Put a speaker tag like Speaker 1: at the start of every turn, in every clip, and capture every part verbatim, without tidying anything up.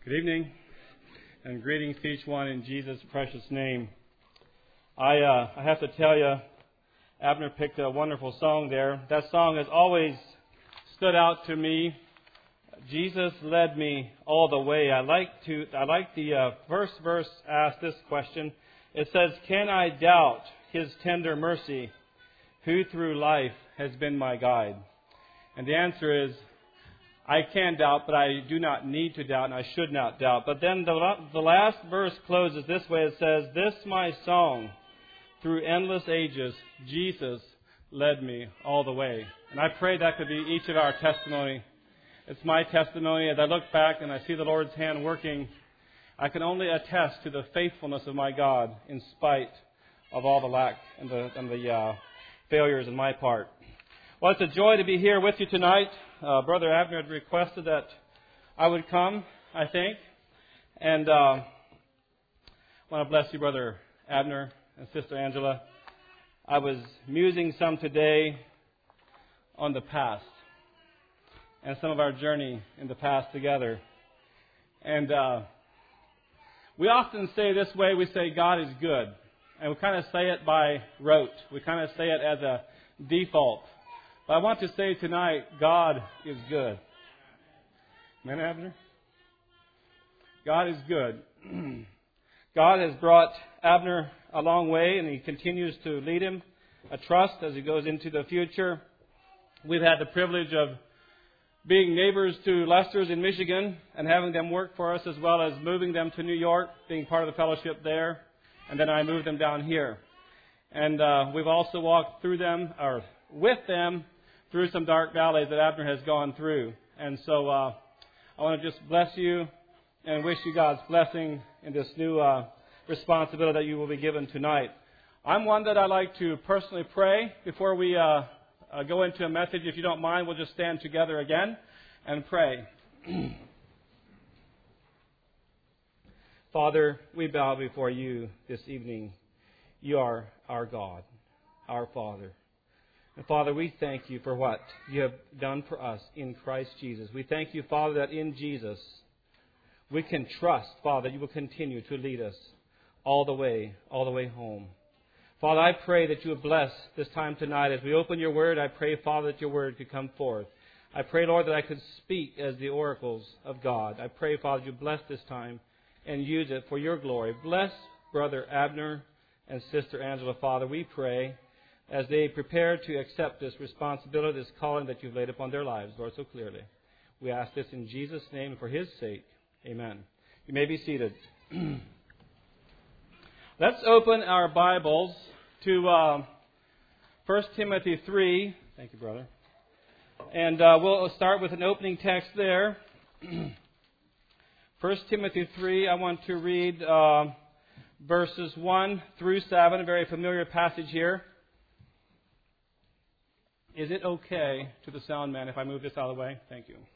Speaker 1: Good evening, and greetings to each one in Jesus' precious name. I uh, I have to tell you, Abner picked a wonderful song there. That song has always stood out to me. Jesus led me all the way. I like to. I like the uh, first verse asks this question. It says, "Can I doubt His tender mercy, who through life has been my guide?" And the answer is, I can doubt, but I do not need to doubt, and I should not doubt. But then the, the last verse closes this way. It says, "This my song, through endless ages, Jesus led me all the way." And I pray that could be each of our testimony. It's my testimony. As I look back and I see the Lord's hand working, I can only attest to the faithfulness of my God in spite of all the lack and the, and the uh, failures on my part. Well, it's a joy to be here with you tonight. Uh, Brother Abner had requested that I would come, I think. And uh, I want to bless you, Brother Abner and Sister Angela. I was musing some today on the past and some of our journey in the past together. And uh, we often say this way, we say God is good. And we kind of say it by rote. We kind of say it as a default. But I want to say tonight, God is good. Amen, Abner? God is good. God has brought Abner a long way, and He continues to lead him a trust as he goes into the future. We've had the privilege of being neighbors to Lester's in Michigan and having them work for us, as well as moving them to New York, being part of the fellowship there. And then I moved them down here. And uh, we've also walked through them, or with them, through some dark valleys that Abner has gone through. And so uh, I want to just bless you and wish you God's blessing in this new uh, responsibility that you will be given tonight. I'm one that I like to personally pray before we uh, uh, go into a message. If you don't mind, we'll just stand together again and pray. Father, we bow before you this evening. You are our God, our Father. And Father, we thank you for what you have done for us in Christ Jesus. We thank you, Father, that in Jesus we can trust, Father, you will continue to lead us all the way, all the way home. Father, I pray that you would bless this time tonight. As we open your word, I pray, Father, that your word could come forth. I pray, Lord, that I could speak as the oracles of God. I pray, Father, you bless this time and use it for your glory. Bless Brother Abner and Sister Angela, Father, we pray, as they prepare to accept this responsibility, this calling that you've laid upon their lives, Lord, so clearly. We ask this in Jesus' name and for His sake. Amen. You may be seated. Let's open our Bibles to uh, First Timothy three. Thank you, brother. And uh, we'll start with an opening text there. First Timothy three, I want to read uh, verses one through seven, a very familiar passage here. Is it okay to the sound man if I move this out of the way? Thank you.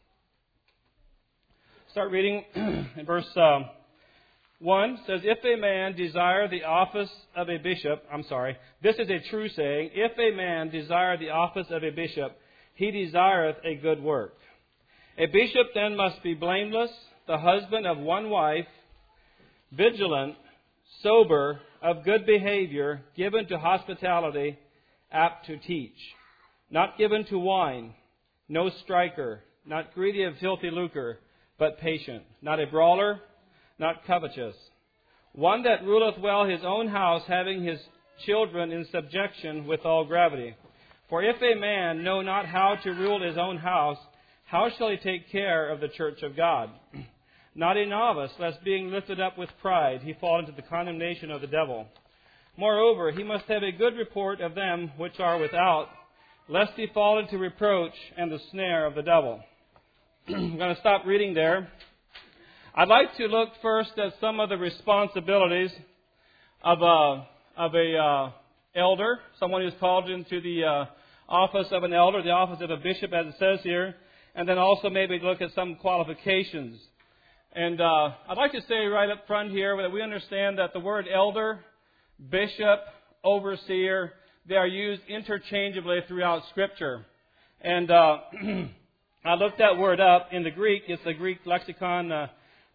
Speaker 1: Start reading in verse uh, one. It says, "If a man desire the office of a bishop," I'm sorry, this is a true saying, "If a man desire the office of a bishop, he desireth a good work. A bishop then must be blameless, the husband of one wife, vigilant, sober, of good behavior, given to hospitality, apt to teach. Not given to wine, no striker, not greedy of filthy lucre, but patient. Not a brawler, not covetous. One that ruleth well his own house, having his children in subjection with all gravity. For if a man know not how to rule his own house, how shall he take care of the church of God? Not a novice, lest being lifted up with pride, he fall into the condemnation of the devil. Moreover, he must have a good report of them which are without, lest he fall into reproach and the snare of the devil." I'm going to stop reading there. I'd like to look first at some of the responsibilities of a, of a uh, elder, someone who's called into the uh, office of an elder, the office of a bishop, as it says here, and then also maybe look at some qualifications. And uh, I'd like to say right up front here that we understand that the word elder, bishop, overseer, they are used interchangeably throughout Scripture. And uh, I looked that word up in the Greek. It's the Greek lexicon uh,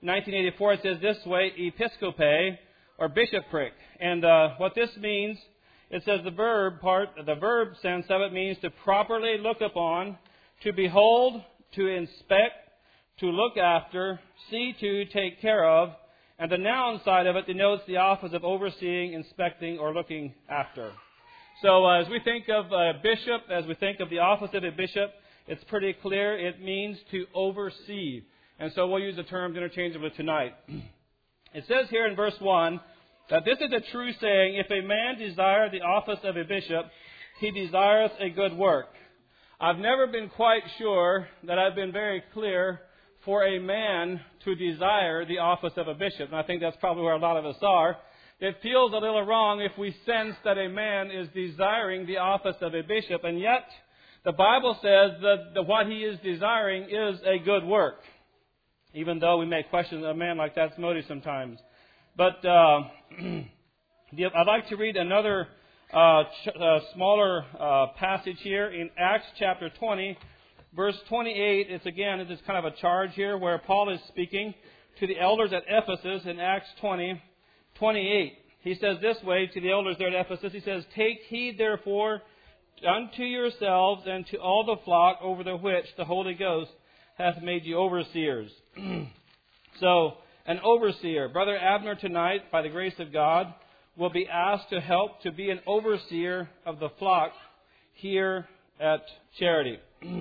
Speaker 1: nineteen eighty-four, it says this way, episcope, or bishopric. And uh, what this means, it says the verb part, the verb sense of it means to properly look upon, to behold, to inspect, to look after, see to, take care of. And the noun side of it denotes the office of overseeing, inspecting, or looking after. So uh, as we think of a bishop, as we think of the office of a bishop, it's pretty clear it means to oversee. And so we'll use the terms interchangeably tonight. It says here in verse one that this is a true saying, if a man desire the office of a bishop, he desireth a good work. I've never been quite sure that I've been very clear for a man to desire the office of a bishop. And I think that's probably where a lot of us are. It feels a little wrong if we sense that a man is desiring the office of a bishop, and yet the Bible says that the, what he is desiring is a good work, even though we may question a man like that's motive sometimes. But uh, I'd like to read another uh, ch- uh, smaller uh, passage here in Acts chapter twenty, verse twenty-eight. It's again, it is kind of a charge here where Paul is speaking to the elders at Ephesus in Acts twenty, twenty-eight. He says this way to the elders there at Ephesus. He says, take heed therefore unto yourselves and to all the flock over the which the Holy Ghost hath made you overseers. So, an overseer. Brother Abner tonight, by the grace of God, will be asked to help to be an overseer of the flock here at Charity.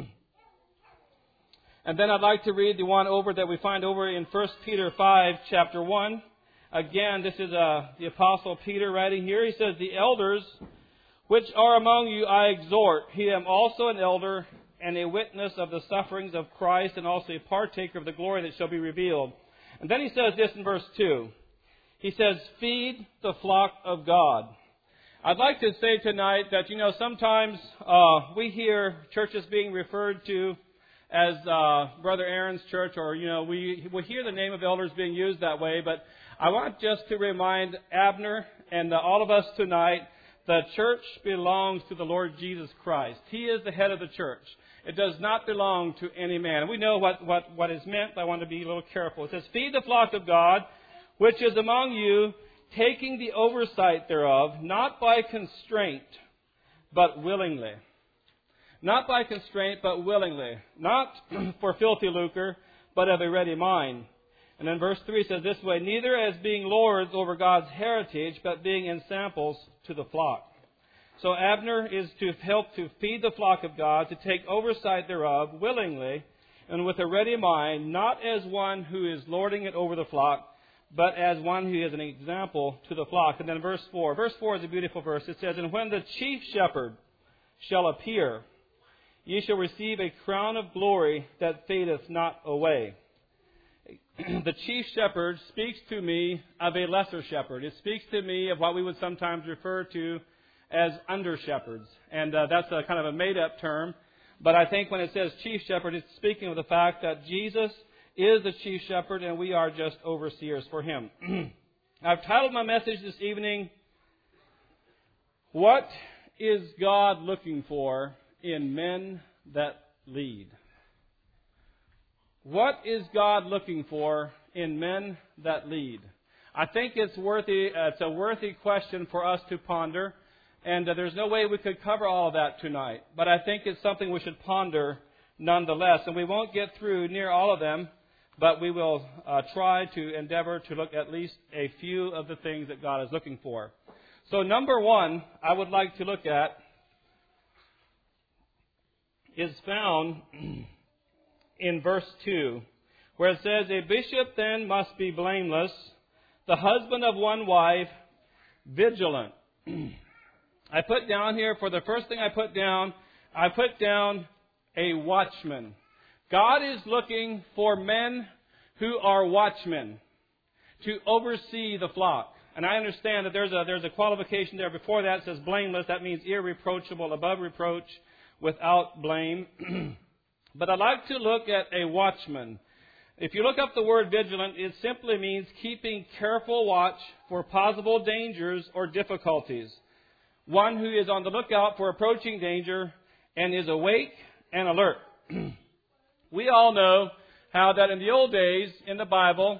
Speaker 1: And then I'd like to read the one over that we find over in First Peter five, chapter one. Again, this is uh, the Apostle Peter writing here. He says, the elders which are among you I exhort, he am also an elder and a witness of the sufferings of Christ, and also a partaker of the glory that shall be revealed. And then he says this in verse two. He says, feed the flock of God. I'd like to say tonight that, you know, sometimes uh, we hear churches being referred to as uh, Brother Aaron's church, or, you know, we, we hear the name of elders being used that way. But I want just to remind Abner and uh, all of us tonight, the church belongs to the Lord Jesus Christ. He is the head of the church. It does not belong to any man. We know what, what, what is meant, but I want to be a little careful. It says, feed the flock of God, which is among you, taking the oversight thereof, not by constraint, but willingly. Not by constraint, but willingly. Not for filthy lucre, but of a ready mind. And then verse three says this way, neither as being lords over God's heritage, but being ensamples to the flock. So Abner is to help to feed the flock of God, to take oversight thereof willingly and with a ready mind, not as one who is lording it over the flock, but as one who is an example to the flock. And then verse four. Verse four is a beautiful verse. It says, and when the chief shepherd shall appear, ye shall receive a crown of glory that fadeth not away. The chief shepherd speaks to me of a lesser shepherd. It speaks to me of what we would sometimes refer to as under-shepherds. And uh, that's a kind of a made-up term. But I think when it says chief shepherd, it's speaking of the fact that Jesus is the chief shepherd and we are just overseers for Him. I've titled my message this evening, What is God Looking For in Men That Lead? What is God looking for in men that lead? I think it's worthy. Uh, it's a worthy question for us to ponder, and uh, there's no way we could cover all of that tonight. But I think it's something we should ponder nonetheless, and we won't get through near all of them, but we will uh, try to endeavor to look at least a few of the things that God is looking for. So, number one, I would like to look at is found in verse two, where it says, a bishop then must be blameless, the husband of one wife, vigilant. I put down here, for the first thing I put down, I put down a watchman. God is looking for men who are watchmen to oversee the flock. And I understand that there's a, there's a qualification there before that. It says blameless. That means irreproachable, above reproach, without blame. But I'd like to look at a watchman. If you look up the word vigilant, it simply means keeping careful watch for possible dangers or difficulties. One who is on the lookout for approaching danger and is awake and alert. We all know how that in the old days in the Bible,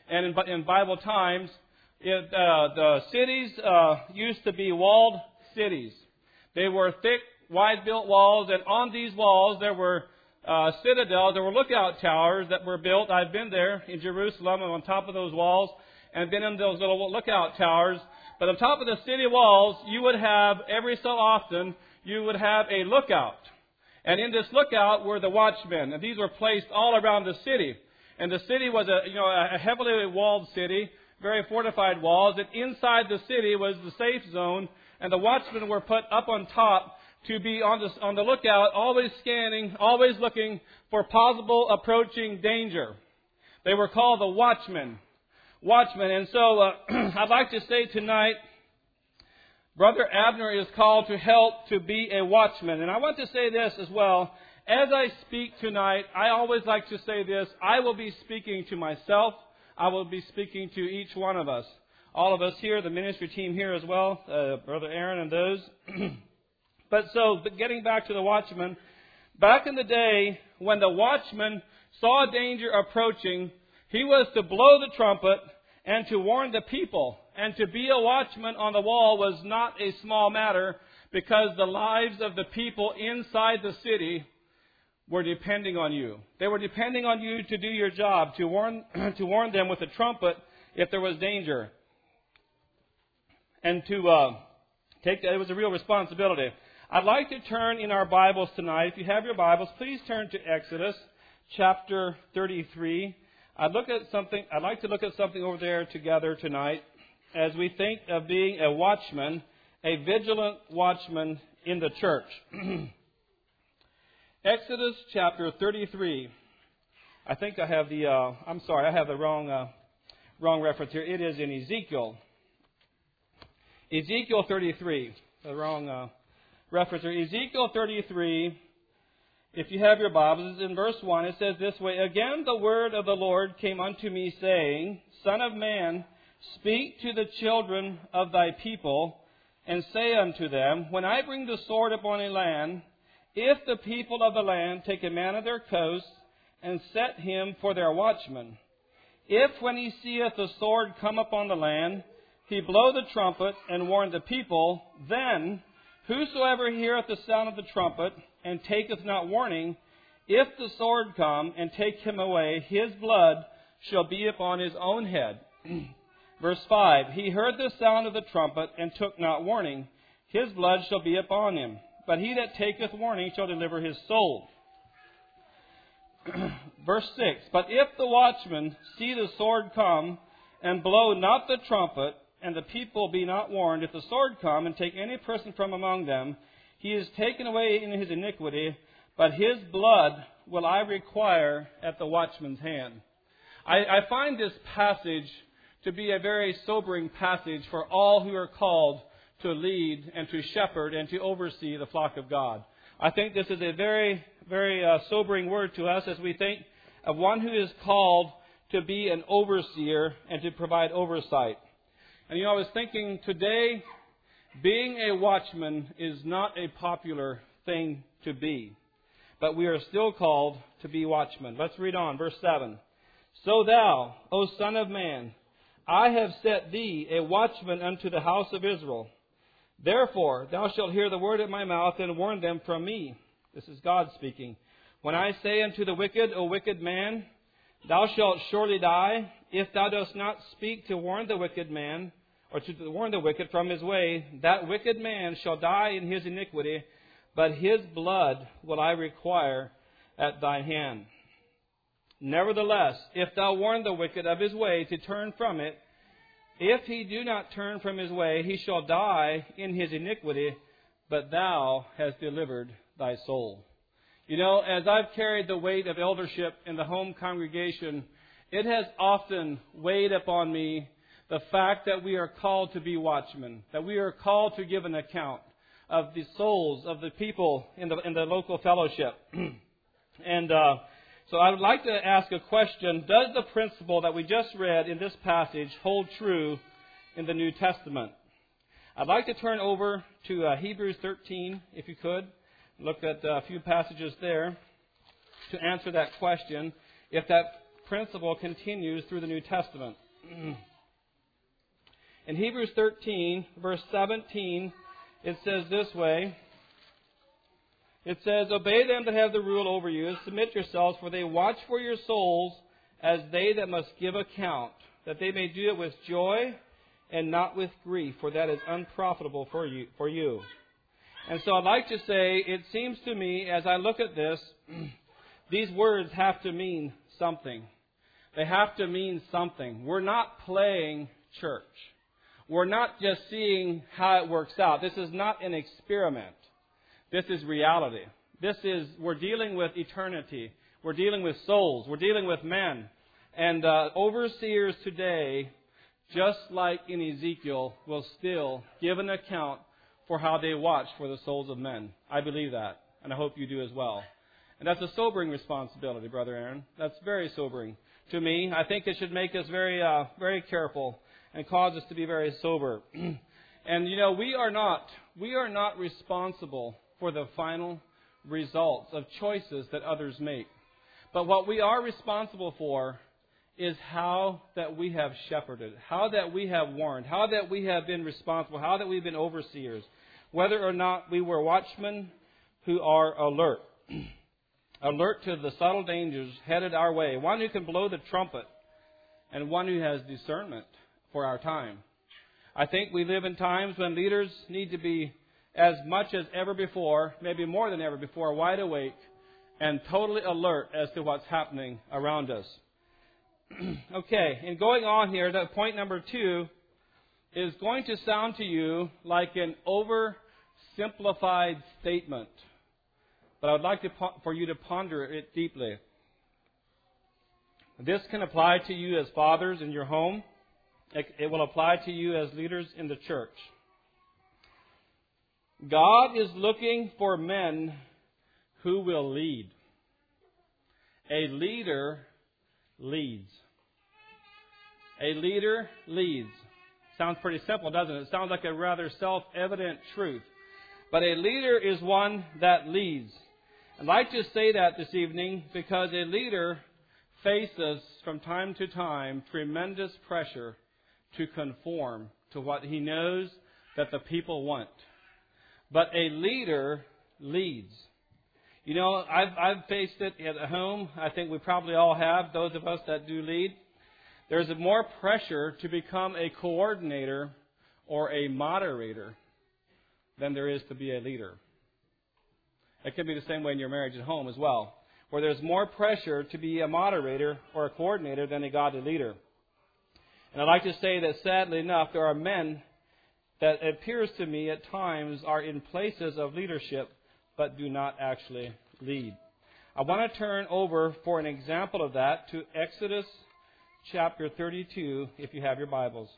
Speaker 1: And in, in Bible times, it, uh, the cities uh, used to be walled cities. They were thick, wide-built walls, and on these walls there were uh, citadels, there were lookout towers that were built. I've been there in Jerusalem and on top of those walls, and been in those little lookout towers. But on top of the city walls, you would have, every so often, you would have a lookout. And in this lookout were the watchmen, and these were placed all around the city. And the city was a, you know, a heavily walled city, very fortified walls. And inside the city was the safe zone, and the watchmen were put up on top to be on the, on the lookout, always scanning, always looking for possible approaching danger. They were called the watchmen. Watchmen. And so uh, I'd like to say tonight, Brother Abner is called to help to be a watchman. And I want to say this as well. As I speak tonight, I always like to say this. I will be speaking to myself. I will be speaking to each one of us. All of us here, the ministry team here as well, uh, Brother Aaron and those. But so, but getting back to the watchman, back in the day when the watchman saw danger approaching, he was to blow the trumpet and to warn the people. And to be a watchman on the wall was not a small matter, because the lives of the people inside the city were depending on you. They were depending on you to do your job, to warn to warn them with a trumpet if there was danger. And to uh, take that, it was a real responsibility. I'd like to turn in our Bibles tonight. If you have your Bibles, please turn to Exodus chapter thirty-three. I'd look at something. I'd like to look at something over there together tonight, as we think of being a watchman, a vigilant watchman in the church. Exodus chapter thirty-three. I think I have the. Uh, I'm sorry, I have the wrong uh, wrong reference here. It is in Ezekiel. Ezekiel thirty-three. The wrong uh, reference here. Ezekiel thirty-three. If you have your Bibles, in verse one, it says this way: Again, the word of the Lord came unto me, saying, Son of man, speak to the children of thy people, and say unto them, When I bring the sword upon a land, if the people of the land take a man of their coasts, and set him for their watchman, if when he seeth the sword come upon the land, he blow the trumpet, and warn the people, then whosoever heareth the sound of the trumpet, and taketh not warning, if the sword come and take him away, his blood shall be upon his own head. Verse five, He heard the sound of the trumpet, and took not warning, his blood shall be upon him. But he that taketh warning shall deliver his soul. Verse six, But if the watchman see the sword come, and blow not the trumpet, and the people be not warned, if the sword come and take any person from among them, he is taken away in his iniquity, but his blood will I require at the watchman's hand. I, I find this passage to be a very sobering passage for all who are called to lead and to shepherd and to oversee the flock of God. I think this is a very, very uh, sobering word to us as we think of one who is called to be an overseer and to provide oversight. And you know, I was thinking today, being a watchman is not a popular thing to be. But we are still called to be watchmen. Let's read on, verse seven. So thou, O son of man, I have set thee a watchman unto the house of Israel. Therefore thou shalt hear the word of my mouth, and warn them from me. This is God speaking. When I say unto the wicked, O wicked man, thou shalt surely die, if thou dost not speak to warn the wicked man, or to warn the wicked from his way, that wicked man shall die in his iniquity, but his blood will I require at thine hand. Nevertheless, if thou warn the wicked of his way to turn from it, if he do not turn from his way, he shall die in his iniquity, but thou hast delivered thy soul. You know, as I've carried the weight of eldership in the home congregation, it has often weighed upon me the fact that we are called to be watchmen, that we are called to give an account of the souls of the people in the in the local fellowship. and uh, so I would like to ask a question. Does the principle that we just read in this passage hold true in the New Testament? I'd like to turn over to uh, Hebrews thirteen, if you could. Look at a few passages there to answer that question. If that principle continues through the New Testament. In Hebrews thirteen, verse seventeen, it says this way. It says, "Obey them that have the rule over you, and submit yourselves, for they watch for your souls as they that must give account, that they may do it with joy and not with grief, for that is unprofitable for you." For you. And so I'd like to say, it seems to me, as I look at this, these words have to mean something. They have to mean something. We're not playing church. We're not just seeing how it works out. This is not an experiment. This is reality. This is, we're dealing with eternity. We're dealing with souls. We're dealing with men. And uh, overseers today, just like in Ezekiel, will still give an account for how they watch for the souls of men. I believe that, and I hope you do as well. And that's a sobering responsibility, Brother Aaron. That's very sobering to me. I think it should make us very, uh, very careful and cause us to be very sober. And you know, we are not, we are not responsible for the final results of choices that others make. But what we are responsible for is how that we have shepherded, how that we have warned, how that we have been responsible, how that we've been overseers, whether or not we were watchmen who are alert, alert to the subtle dangers headed our way, one who can blow the trumpet, and one who has discernment for our time. I think we live in times when leaders need to be as much as ever before, maybe more than ever before, wide awake and totally alert as to what's happening around us. Okay, and going on here, that point number two is going to sound to you like an oversimplified statement. But I would like to, for you to ponder it deeply. This can apply to you as fathers in your home. It, it will apply to you as leaders in the church. God is looking for men who will lead. A leader leads. A leader leads. Sounds pretty simple, doesn't it? It sounds like a rather self-evident truth. But a leader is one that leads. I'd like to say that this evening because a leader faces from time to time tremendous pressure to conform to what he knows that the people want. But a leader leads. You know, I've, I've faced it at home. I think we probably all have, those of us that do lead. There's more pressure to become a coordinator or a moderator than there is to be a leader. It can be the same way in your marriage at home as well, where there's more pressure to be a moderator or a coordinator than a godly leader. And I'd like to say that sadly enough, there are men that it appears to me at times are in places of leadership but do not actually lead. I want to turn over for an example of that to Exodus chapter thirty-two, if you have your Bibles.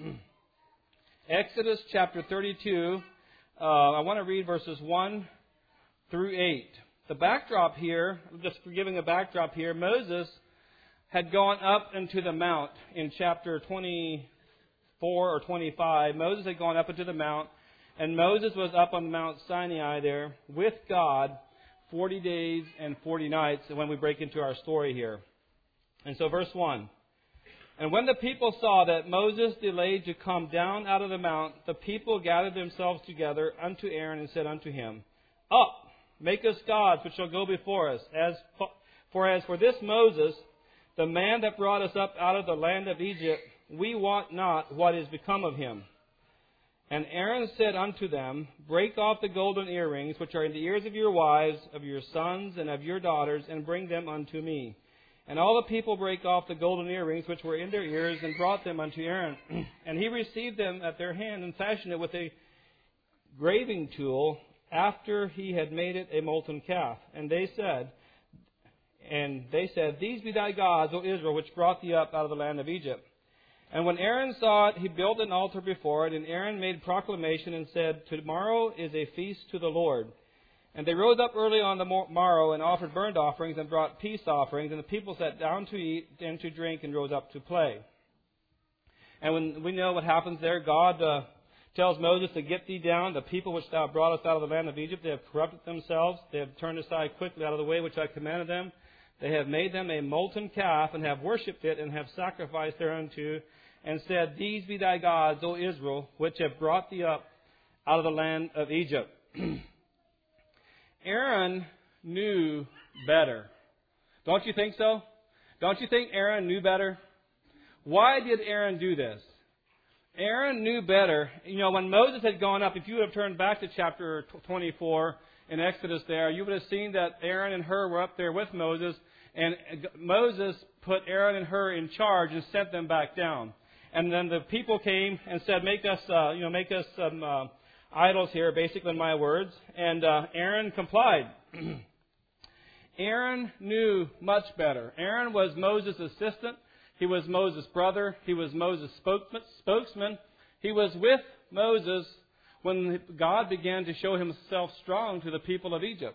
Speaker 1: Exodus chapter thirty-two, uh, I want to read verses one through eight. The backdrop here, just for giving a backdrop here, Moses had gone up into the mount in chapter twenty-four or twenty-five. Moses had gone up into the mount, and Moses was up on Mount Sinai there with God forty days and forty nights when we break into our story here. And so verse one. And when the people saw that Moses delayed to come down out of the mount, the people gathered themselves together unto Aaron and said unto him, Up, make us gods which shall go before us. As for as for this Moses, the man that brought us up out of the land of Egypt, we wot not what is become of him. And Aaron said unto them, Break off the golden earrings which are in the ears of your wives, of your sons, and of your daughters, and bring them unto me. And all the people brake off the golden earrings which were in their ears, and brought them unto Aaron. And he received them at their hand, and fashioned it with a graving tool, after he had made it a molten calf. And they said, and they said, These be thy gods, O Israel, which brought thee up out of the land of Egypt. And when Aaron saw it, he built an altar before it, and Aaron made proclamation and said, Tomorrow is a feast to the Lord. And they rose up early on the morrow and offered burnt offerings and brought peace offerings, and the people sat down to eat and to drink and rose up to play. And when we know what happens there, God uh, tells Moses to get thee down, the people which thou brought us out of the land of Egypt, they have corrupted themselves, they have turned aside quickly out of the way which I commanded them. They have made them a molten calf, and have worshipped it, and have sacrificed thereunto, and said, These be thy gods, O Israel, which have brought thee up out of the land of Egypt. Aaron knew better. Don't you think so? Don't you think Aaron knew better? Why did Aaron do this? Aaron knew better. You know, when Moses had gone up, if you would have turned back to chapter twenty-four in Exodus there, you would have seen that Aaron and Hur were up there with Moses, and Moses put Aaron and Hur in charge and sent them back down. And then the people came and said, make us, uh, you know, make us some uh, idols here, basically in my words. And uh, Aaron complied. Aaron knew much better. Aaron was Moses' assistant. He was Moses' brother. He was Moses' spokesman. He was with Moses when God began to show himself strong to the people of Egypt.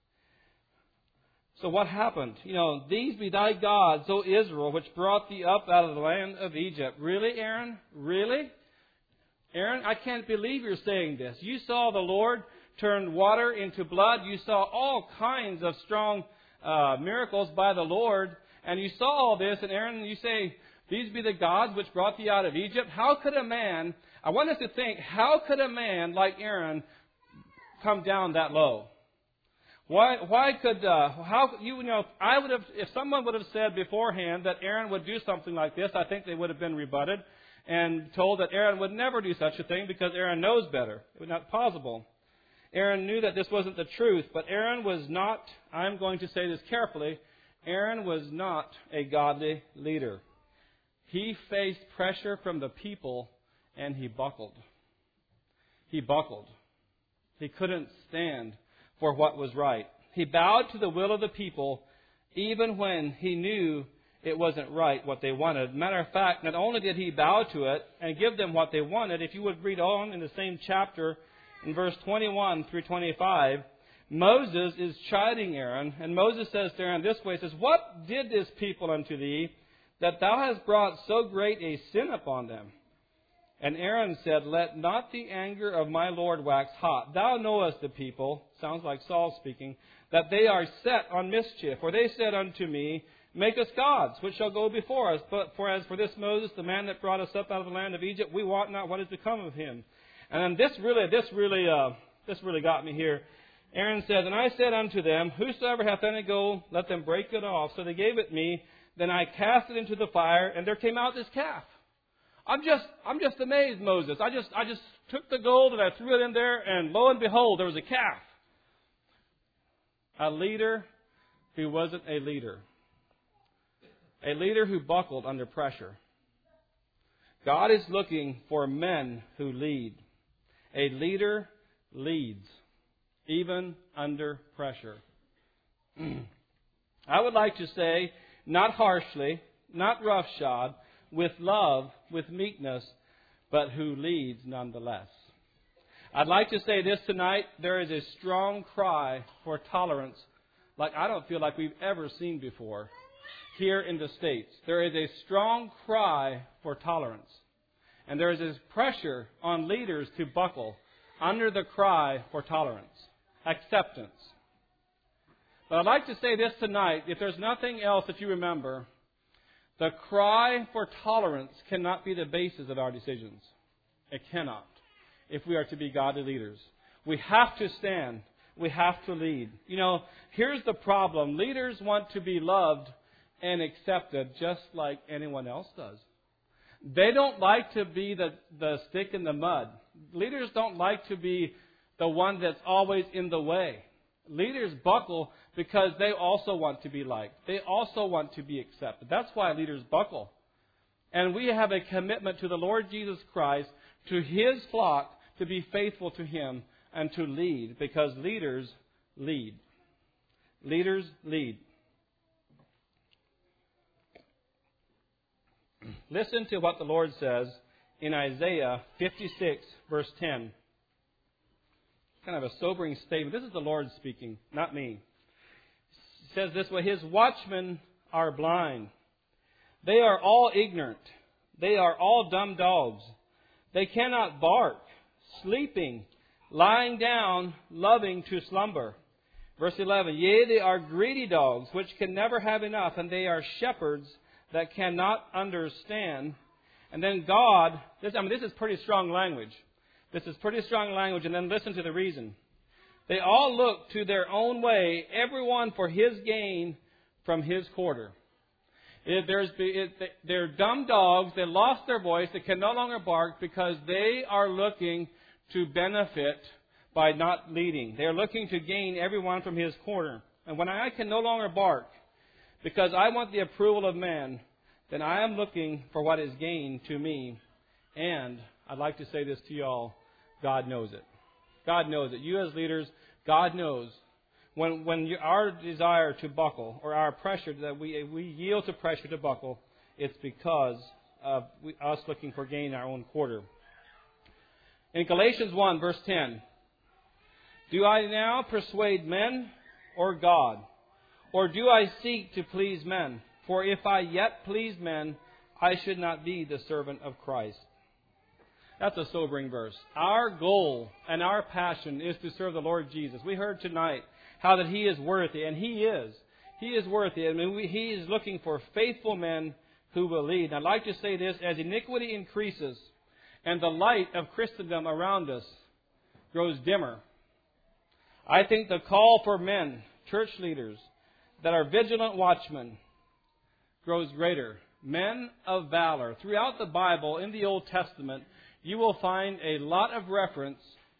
Speaker 1: So what happened? You know, these be thy gods, O Israel, which brought thee up out of the land of Egypt. Really, Aaron? Really? Aaron, I can't believe you're saying this. You saw the Lord turn water into blood. You saw all kinds of strong uh, miracles by the Lord. And you saw all this, and Aaron, you say, these be the gods which brought thee out of Egypt. How could a man, I want us to think, how could a man like Aaron come down that low? Why, why could, uh, how, you know, I would have, if someone would have said beforehand that Aaron would do something like this, I think they would have been rebutted and told that Aaron would never do such a thing because Aaron knows better. It was not possible. Aaron knew that this wasn't the truth, but Aaron was not, I'm going to say this carefully, Aaron was not a godly leader. He faced pressure from the people and he buckled. He buckled. He couldn't stand for what was right. He bowed to the will of the people even when he knew it wasn't right what they wanted. Matter of fact, not only did he bow to it and give them what they wanted, if you would read on in the same chapter in verse twenty-one through twenty-five, Moses is chiding Aaron, and Moses says to Aaron this way, he says, What did this people unto thee, that thou hast brought so great a sin upon them? And Aaron said, Let not the anger of my Lord wax hot. Thou knowest the people, sounds like Saul speaking, that they are set on mischief. For they said unto me, Make us gods, which shall go before us. But for as for this Moses, the man that brought us up out of the land of Egypt, we wot not what is to come of him. And this really, this really, uh, this really got me here. Aaron says, And I said unto them, Whosoever hath any gold, let them break it off. So they gave it me. Then I cast it into the fire, and there came out this calf. I'm just, I'm just amazed, Moses. I just, I just took the gold and I threw it in there, and lo and behold, there was a calf. A leader who wasn't a leader. A leader who buckled under pressure. God is looking for men who lead. A leader leads, even under pressure. I would like to say, not harshly, not roughshod, with love, with meekness, but who leads nonetheless. I'd like to say this tonight. There is a strong cry for tolerance like I don't feel like we've ever seen before here in the States. There is a strong cry for tolerance. And there is this pressure on leaders to buckle under the cry for tolerance, acceptance. But I'd like to say this tonight, if there's nothing else that you remember, the cry for tolerance cannot be the basis of our decisions. It cannot, if we are to be godly leaders. We have to stand. We have to lead. You know, here's the problem. Leaders want to be loved and accepted just like anyone else does. They don't like to be the, the stick in the mud. Leaders don't like to be the one that's always in the way. Leaders buckle because they also want to be liked. They also want to be accepted. That's why leaders buckle. And we have a commitment to the Lord Jesus Christ, to His flock, to be faithful to Him and to lead, because leaders lead. Leaders lead. Listen to what the Lord says in Isaiah fifty-six, verse ten. Kind of a sobering statement. This is the Lord speaking, not me. It says this way, His watchmen are blind. They are all ignorant. They are all dumb dogs. They cannot bark, sleeping, lying down, loving to slumber. Verse eleven, yea, they are greedy dogs, which can never have enough, and they are shepherds that cannot understand. And then God, this, I mean, this is pretty strong language. This is pretty strong language, and then listen to the reason. They all look to their own way, everyone for his gain from his quarter. It, there's, it, they're dumb dogs. They lost their voice. They can no longer bark because they are looking to benefit by not leading. They're looking to gain everyone from his quarter. And when I can no longer bark because I want the approval of man, then I am looking for what is gain to me. And I'd like to say this to you all, God knows it. God knows it. You as leaders, God knows. When when you, our desire to buckle, or our pressure, that we we yield to pressure to buckle, it's because of we, us looking for gain in our own quarter. In Galatians one, verse ten, do I now persuade men or God? Or do I seek to please men? For if I yet please men, I should not be the servant of Christ. That's a sobering verse. Our goal and our passion is to serve the Lord Jesus. We heard tonight how that He is worthy, and He is. He is worthy. I mean, we, He is looking for faithful men who will lead. And I'd like to say this, as iniquity increases and the light of Christendom around us grows dimmer, I think the call for men, church leaders, that are vigilant watchmen grows greater. Men of valor. Throughout the Bible, in the Old Testament, you will find a lot of reference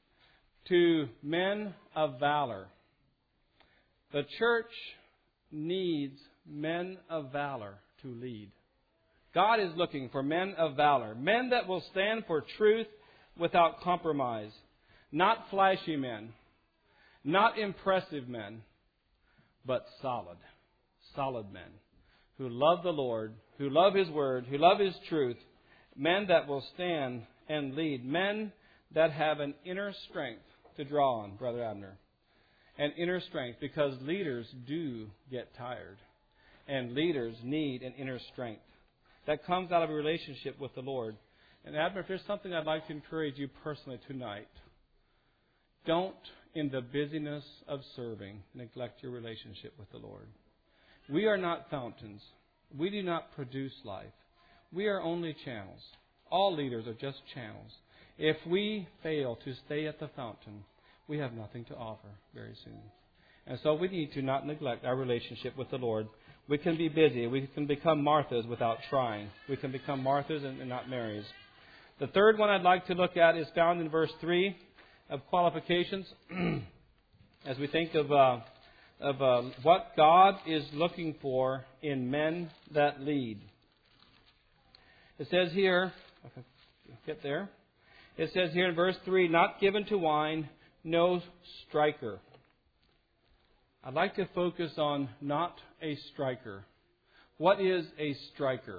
Speaker 1: to men of valor. The church needs men of valor to lead. God is looking for men of valor. Men that will stand for truth without compromise. Not flashy men. Not impressive men. But solid. Solid men. Who love the Lord. Who love His Word. Who love His truth. Men that will stand and lead. Men that have an inner strength to draw on, Brother Abner. An inner strength, because leaders do get tired. And leaders need an inner strength. That comes out of a relationship with the Lord. And Abner, if there's something I'd like to encourage you personally tonight, don't, in the busyness of serving, neglect your relationship with the Lord. We are not fountains. We do not produce life. We are only channels. All leaders are just channels. If we fail to stay at the fountain, we have nothing to offer very soon. And so we need to not neglect our relationship with the Lord. We can be busy. We can become Marthas without trying. We can become Marthas and not Marys. The third one I'd like to look at is found in verse three of qualifications. As we think of uh, of uh, what God is looking for in men that lead. It says here, if I get there, it says here in verse three, not given to wine, no striker. I'd like to focus on not a striker. What is a striker?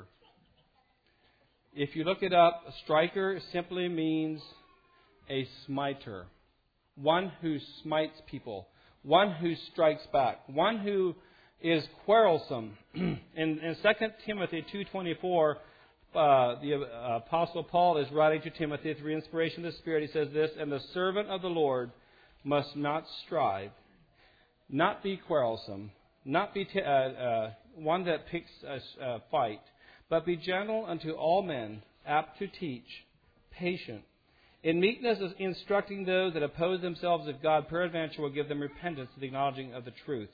Speaker 1: If you look it up, a striker simply means a smiter. One who smites people. One who strikes back. One who is quarrelsome. in, in Second Timothy two twenty-four, uh, the uh, Apostle Paul is writing to Timothy through inspiration of the Spirit. He says this, and the servant of the Lord must not strive, not be quarrelsome, not be t- uh, uh, one that picks a uh, fight, but be gentle unto all men, apt to teach, patient, in meekness instructing those that oppose themselves, if God peradventure will give them repentance to the acknowledging of the truth.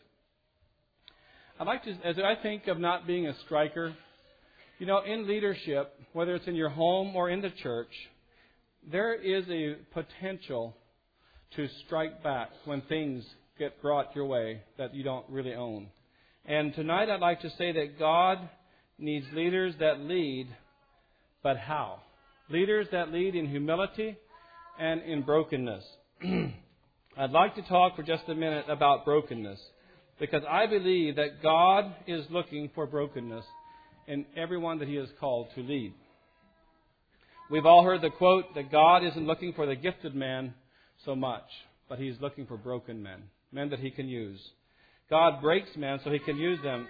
Speaker 1: I'd like to, as I think of not being a striker, you know, in leadership, whether it's in your home or in the church, there is a potential to strike back when things get brought your way that you don't really own. And tonight I'd like to say that God needs leaders that lead, but how? Leaders that lead in humility and in brokenness. I'd like to talk for just a minute about brokenness, because I believe that God is looking for brokenness in everyone that He has called to lead. We've all heard the quote that God isn't looking for the gifted man so much, but He's looking for broken men, men that He can use. God breaks men so He can use them.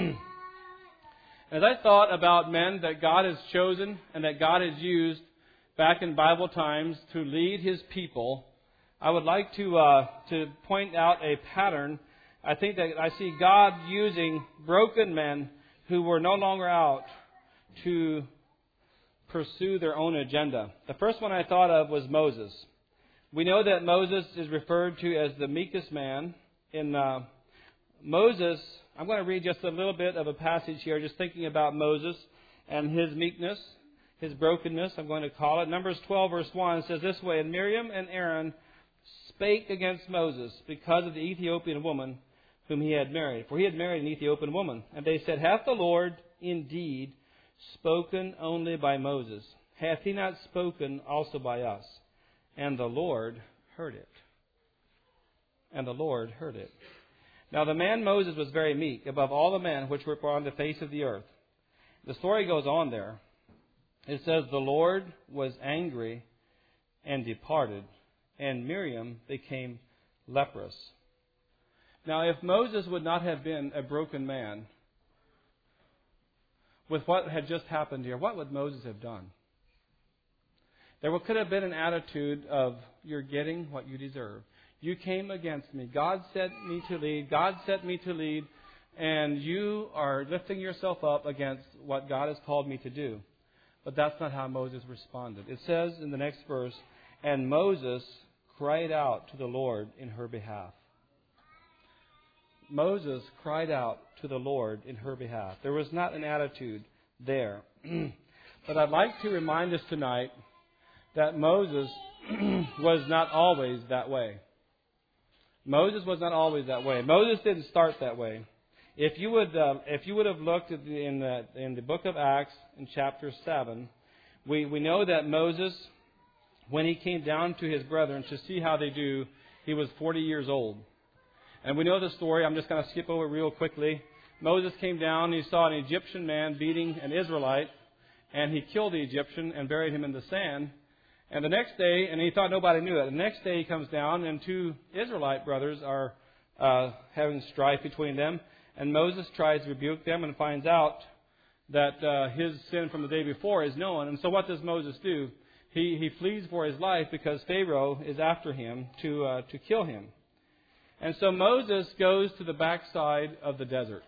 Speaker 1: As I thought about men that God has chosen and that God has used back in Bible times to lead His people, I would like to uh, to point out a pattern. I think that I see God using broken men who were no longer out to pursue their own agenda. The first one I thought of was Moses. We know that Moses is referred to as the meekest man. In uh, Moses, I'm going to read just a little bit of a passage here, just thinking about Moses and his meekness, his brokenness, I'm going to call it. Numbers twelve, verse one says this way, "And Miriam and Aaron spake against Moses because of the Ethiopian woman whom he had married. For he had married an Ethiopian woman. And they said, Hath the Lord indeed spoken only by Moses? Hath he not spoken also by us? And the Lord heard it." And the Lord heard it. Now the man Moses was very meek, above all the men which were upon the face of the earth. The story goes on there. It says, "The Lord was angry and departed, and Miriam became leprous." Now, if Moses would not have been a broken man, with what had just happened here, what would Moses have done? There could have been an attitude of, you're getting what you deserve. You came against me. God sent me to lead. God sent me to lead. And you are lifting yourself up against what God has called me to do. But that's not how Moses responded. It says in the next verse, "And Moses cried out to the Lord in her behalf." Moses cried out to the Lord in her behalf. There was not an attitude there. But I'd like to remind us tonight that Moses was not always that way. Moses was not always that way. Moses didn't start that way. If you would, uh, if you would have looked at the, in the in the book of Acts in chapter seven, we we know that Moses, when he came down to his brethren to see how they do, he was forty years old. And we know the story. I'm just going to skip over it real quickly. Moses came down. He saw an Egyptian man beating an Israelite, and he killed the Egyptian and buried him in the sand. And the next day, and he thought nobody knew it. The next day he comes down, and two Israelite brothers are uh, having strife between them. And Moses tries to rebuke them and finds out that uh, his sin from the day before is known. And so what does Moses do? He he flees for his life because Pharaoh is after him to uh, to kill him. And so Moses goes to the backside of the desert.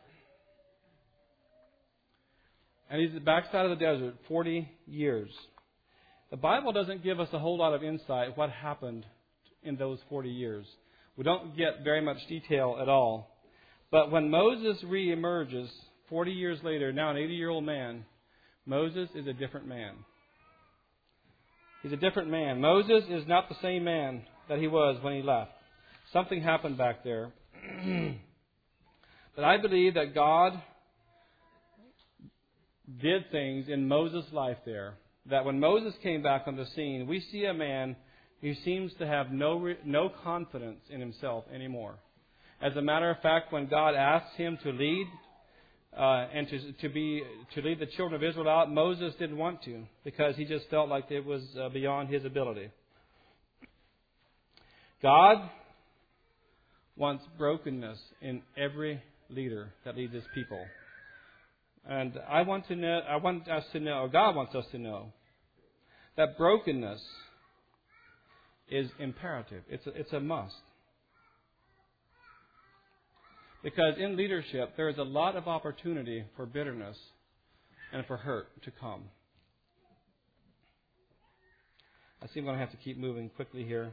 Speaker 1: And he's at the backside of the desert forty years. The Bible doesn't give us a whole lot of insight what happened in those forty years. We don't get very much detail at all. But when Moses reemerges forty years later, now an eighty-year-old man, Moses is a different man. He's a different man. Moses is not the same man that he was when he left. Something happened back there. But I believe that God did things in Moses' life there. That when Moses came back on the scene, we see a man who seems to have no no confidence in himself anymore. As a matter of fact, when God asked him to lead uh, and to to be to lead the children of Israel out, Moses didn't want to because he just felt like it was uh, beyond his ability. God wants brokenness in every leader that leads his people. And I want to know, I want us to know, or God wants us to know, that brokenness is imperative. It's a, it's a must. Because in leadership, there is a lot of opportunity for bitterness and for hurt to come. I see I'm going to have to keep moving quickly here.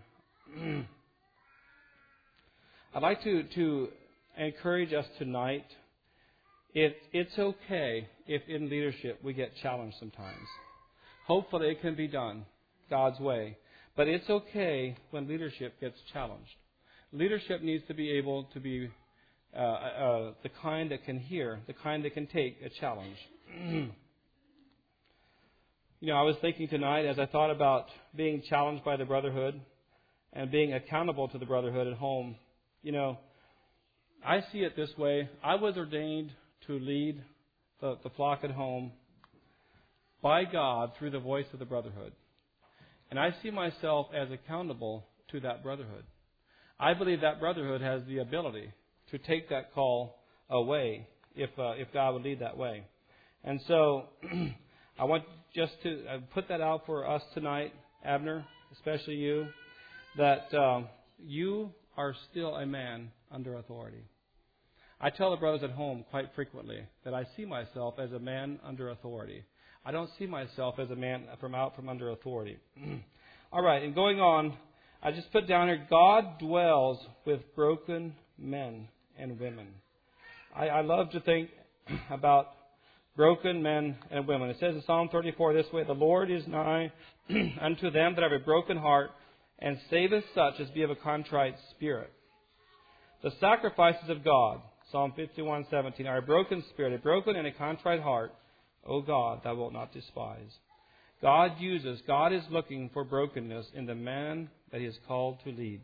Speaker 1: I'd like to, to encourage us tonight. It, it's okay if in leadership we get challenged sometimes. Hopefully it can be done God's way. But it's okay when leadership gets challenged. Leadership needs to be able to be uh, uh, the kind that can hear, the kind that can take a challenge. You know, I was thinking tonight as I thought about being challenged by the brotherhood and being accountable to the brotherhood at home. You know, I see it this way. I was ordained to lead the, the flock at home by God through the voice of the brotherhood. And I see myself as accountable to that brotherhood. I believe that brotherhood has the ability to take that call away if uh, if God would lead that way. And so I want just to uh, put that out for us tonight, Abner, especially you, that... Um, you are still a man under authority. I tell the brothers at home quite frequently that I see myself as a man under authority. I don't see myself as a man from out from under authority. All right, and going on, I just put down here, God dwells with broken men and women. I, I love to think about broken men and women. It says in Psalm thirty-four this way, the Lord is nigh unto them that have a broken heart, and saveth such as be of a contrite spirit. The sacrifices of God, Psalm fifty-one seventeen, are a broken spirit, a broken and a contrite heart, O God, thou wilt not despise. God uses, God is looking for brokenness in the man that He is called to lead.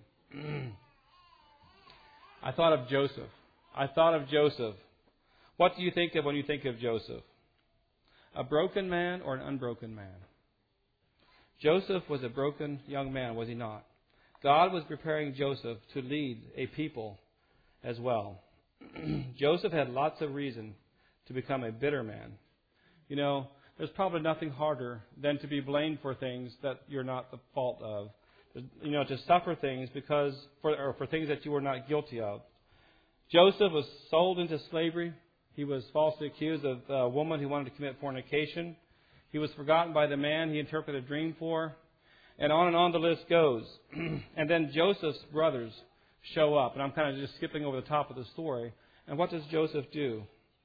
Speaker 1: I thought of Joseph. I thought of Joseph. What do you think of when you think of Joseph? A broken man or an unbroken man? Joseph was a broken young man, was he not? God was preparing Joseph to lead a people as well. Joseph had lots of reason to become a bitter man. You know, there's probably nothing harder than to be blamed for things that you're not the fault of. You know, to suffer things because for or for things that you were not guilty of. Joseph was sold into slavery. He was falsely accused of a woman who wanted to commit fornication. He was forgotten by the man he interpreted a dream for. And on and on the list goes. And then Joseph's brothers show up. And I'm kind of just skipping over the top of the story. And what does Joseph do?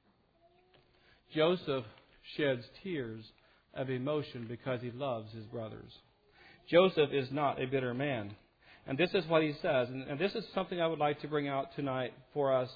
Speaker 1: Joseph sheds tears of emotion because he loves his brothers. Joseph is not a bitter man. And this is what he says. And, and this is something I would like to bring out tonight for us.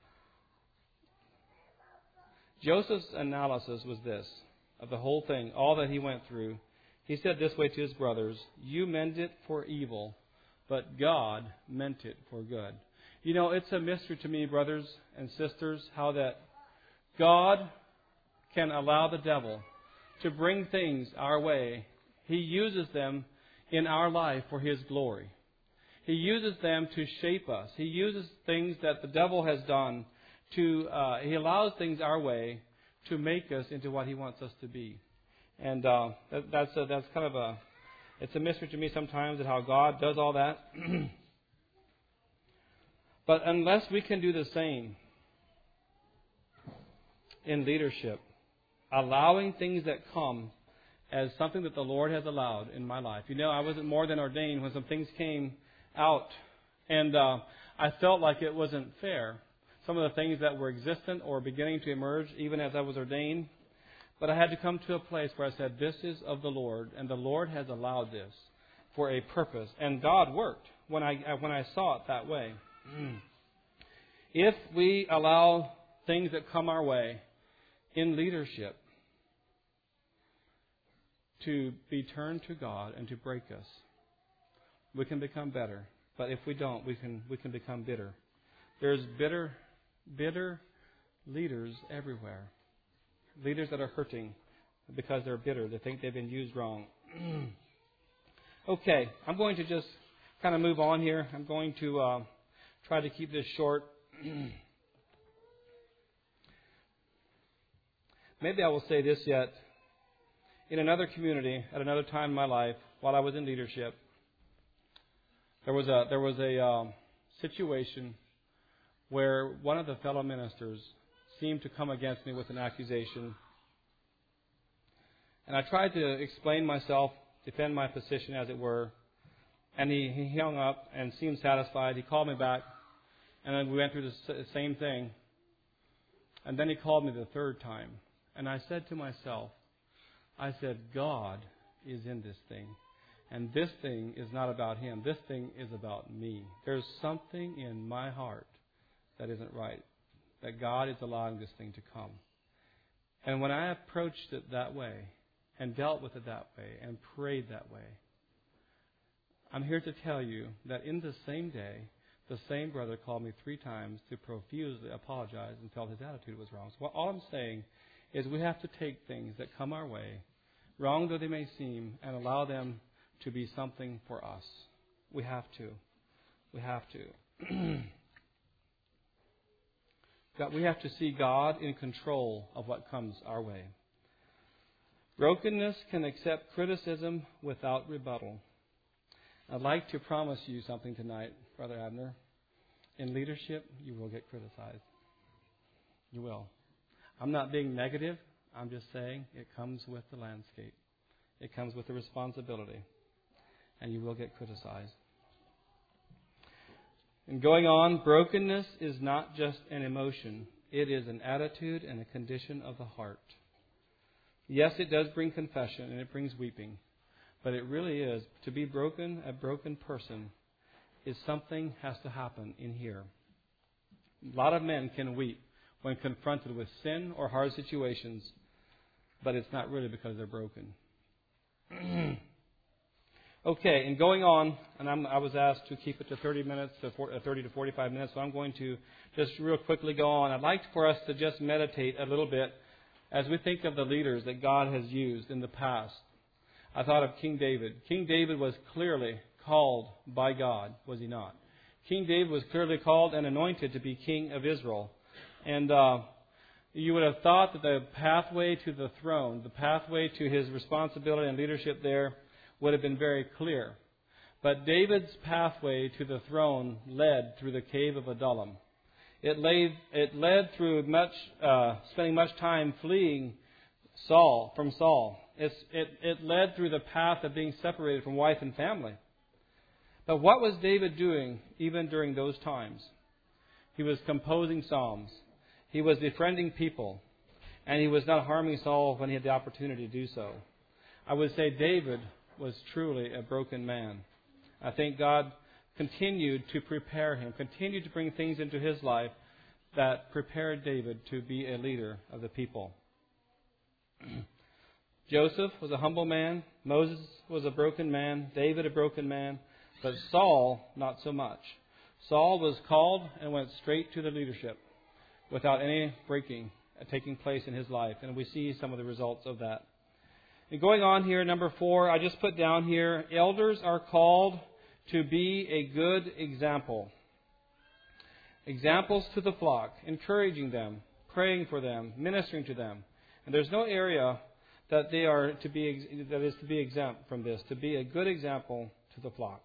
Speaker 1: Joseph's analysis was this, of the whole thing, all that he went through. He said this way to his brothers, you meant it for evil, but God meant it for good. You know, it's a mystery to me, brothers and sisters, how that God can allow the devil to bring things our way. He uses them in our life for His glory. He uses them to shape us. He uses things that the devil has done to, uh, He allows things our way to make us into what He wants us to be. And uh, that, that's a, that's kind of a, it's a mystery to me sometimes at how God does all that. But unless we can do the same in leadership, allowing things that come as something that the Lord has allowed in my life. You know, I wasn't more than ordained when some things came out, and uh, I felt like it wasn't fair. Some of the things that were existent or beginning to emerge, even as I was ordained. But I had to come to a place where I said, this is of the Lord, and the Lord has allowed this for a purpose. And God worked when I when I saw it that way. If we allow things that come our way in leadership to be turned to God and to break us, we can become better. But if we don't, we can we can become bitter. There's bitter, bitter leaders everywhere. Leaders that are hurting because they're bitter. They think they've been used wrong. Okay, I'm going to just kind of move on here. I'm going to uh, try to keep this short. Maybe I will say this yet. In another community, at another time in my life, while I was in leadership, there was a there was a um, situation where one of the fellow ministers seemed to come against me with an accusation. And I tried to explain myself, defend my position, as it were. And he, he hung up and seemed satisfied. He called me back, and then we went through the same thing. And then he called me the third time. And I said to myself, I said, God is in this thing. And this thing is not about him. This thing is about me. There's something in my heart that isn't right, that God is allowing this thing to come. And when I approached it that way and dealt with it that way and prayed that way, I'm here to tell you that in the same day, the same brother called me three times to profusely apologize and felt his attitude was wrong. So all I'm saying is we have to take things that come our way, wrong though they may seem, and allow them to be something for us. We have to. We have to. God, we have to see God in control of what comes our way. Brokenness can accept criticism without rebuttal. I'd like to promise you something tonight, Brother Abner. In leadership, you will get criticized. You will. I'm not being negative. I'm just saying it comes with the landscape. It comes with the responsibility. And you will get criticized. And going on, brokenness is not just an emotion. It is an attitude and a condition of the heart. Yes, it does bring confession and it brings weeping. But it really is. To be broken, a broken person, is something has to happen in here. A lot of men can weep when confronted with sin or hard situations, but it's not really because they're broken. Okay, and going on, and I'm, I was asked to keep it to thirty minutes, to thirty to forty-five minutes, so I'm going to just real quickly go on. I'd like for us to just meditate a little bit as we think of the leaders that God has used in the past. I thought of King David. King David was clearly called by God, was he not? King David was clearly called and anointed to be king of Israel. And uh, you would have thought that the pathway to the throne, the pathway to his responsibility and leadership there would have been very clear. But David's pathway to the throne led through the cave of Adullam. It, laid, it led through much, uh, spending much time fleeing Saul from Saul. It's, it, it led through the path of being separated from wife and family. But what was David doing even during those times? He was composing psalms. He was befriending people. And he was not harming Saul when he had the opportunity to do so. I would say David was truly a broken man. I think God continued to prepare him, continued to bring things into his life that prepared David to be a leader of the people. Joseph was a humble man. Moses was a broken man. David a broken man. But Saul, not so much. Saul was called and went straight to the leadership without any breaking taking place in his life. And we see some of the results of that. And going on here, number four, I just put down here, elders are called to be a good example. Examples to the flock, encouraging them, praying for them, ministering to them. And there's no area that they are to be that is to be exempt from this, to be a good example to the flock.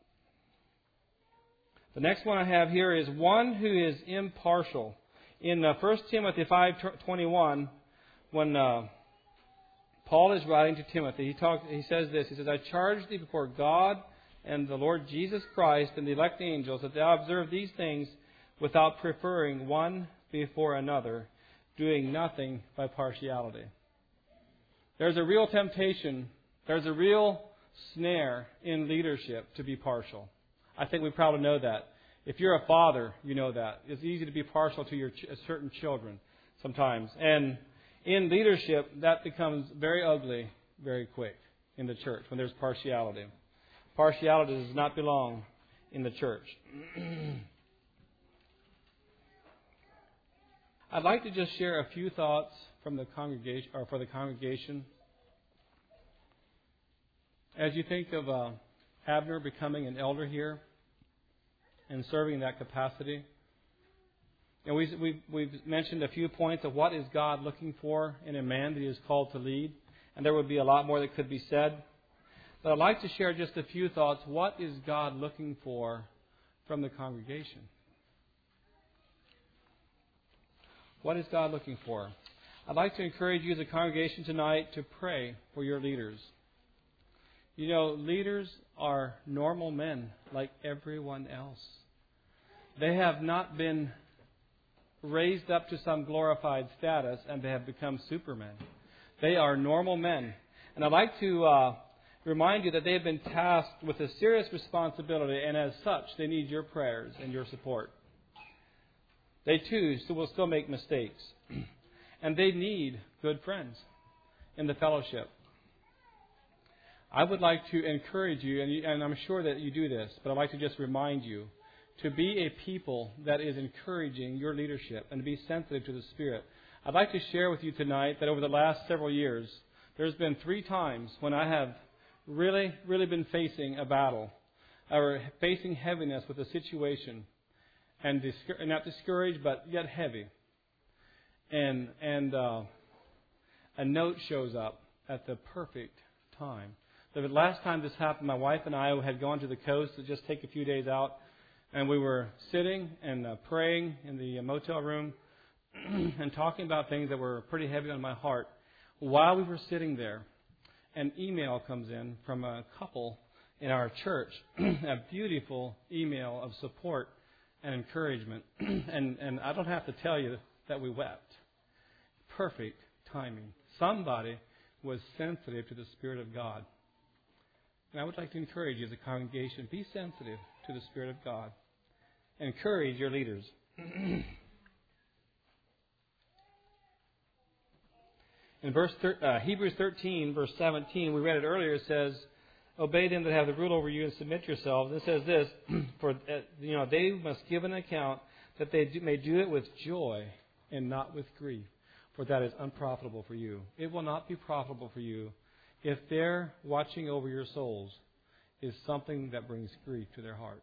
Speaker 1: The next one I have here is one who is impartial. In uh, First Timothy five twenty-one, when uh, Paul is writing to Timothy, he talks. He says this. He says, "I charge thee before God and the Lord Jesus Christ and the elect angels that thou observe these things without preferring one before another, doing nothing by partiality." There's a real temptation. There's a real snare in leadership to be partial. I think we probably know that. If you're a father, you know that. It's easy to be partial to your ch- certain children sometimes. And in leadership, that becomes very ugly very quick in the church when there's partiality. Partiality does not belong in the church. I'd like to just share a few thoughts from the congregation, or for the congregation. As you think of uh, Abner becoming an elder here and serving in that capacity, and we, we've, we've mentioned a few points of what is God looking for in a man that He is called to lead, and there would be a lot more that could be said. But I'd like to share just a few thoughts. What is God looking for from the congregation? What is God looking for? I'd like to encourage you as a congregation tonight to pray for your leaders. You know, leaders are normal men like everyone else. They have not been raised up to some glorified status and they have become supermen. They are normal men. And I'd like to uh, remind you that they have been tasked with a serious responsibility, and as such, they need your prayers and your support. They too will still make mistakes. And they need good friends in the fellowship. I would like to encourage you, and, you, and I'm sure that you do this, but I'd like to just remind you to be a people that is encouraging your leadership and to be sensitive to the Spirit. I'd like to share with you tonight that over the last several years, there's been three times when I have really, really been facing a battle or facing heaviness with a situation, and discour- not discouraged, but yet heavy. And and uh, a note shows up at the perfect time. The last time this happened, my wife and I had gone to the coast to just take a few days out, and we were sitting and uh, praying in the motel room and talking about things that were pretty heavy on my heart. While we were sitting there, an email comes in from a couple in our church, a beautiful email of support and encouragement. and, and I don't have to tell you that we wept. Perfect timing. Somebody was sensitive to the Spirit of God. And I would like to encourage you as a congregation, be sensitive to the Spirit of God. Encourage your leaders. In verse thir- uh, Hebrews thirteen, verse seventeen, we read it earlier, it says, obey them that have the rule over you and submit yourselves. It says this, for uh, you know they must give an account that they do, may do it with joy and not with grief, for that is unprofitable for you. It will not be profitable for you if their watching over your souls is something that brings grief to their heart.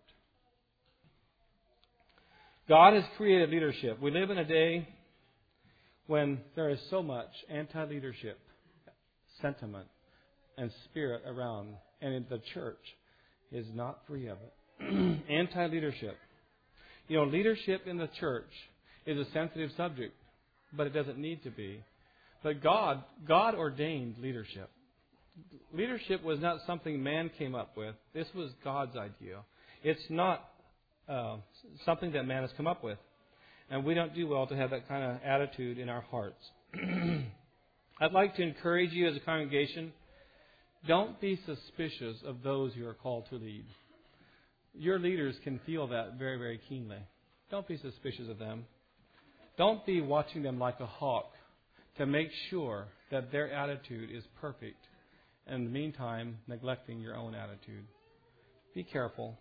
Speaker 1: God has created leadership. We live in a day when there is so much anti-leadership sentiment and spirit around, and the church is not free of it. Anti-leadership. You know, leadership in the church is a sensitive subject, but it doesn't need to be. But God, God ordained leadership. Leadership was not something man came up with. This was God's idea. It's not uh, something that man has come up with. And we don't do well to have that kind of attitude in our hearts. I'd like to encourage you as a congregation, don't be suspicious of those you are called to lead. Your leaders can feel that very, very keenly. Don't be suspicious of them. Don't be watching them like a hawk to make sure that their attitude is perfect. And in the meantime, neglecting your own attitude. Be careful.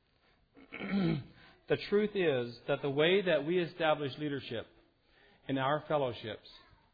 Speaker 1: The truth is that the way that we establish leadership in our fellowships,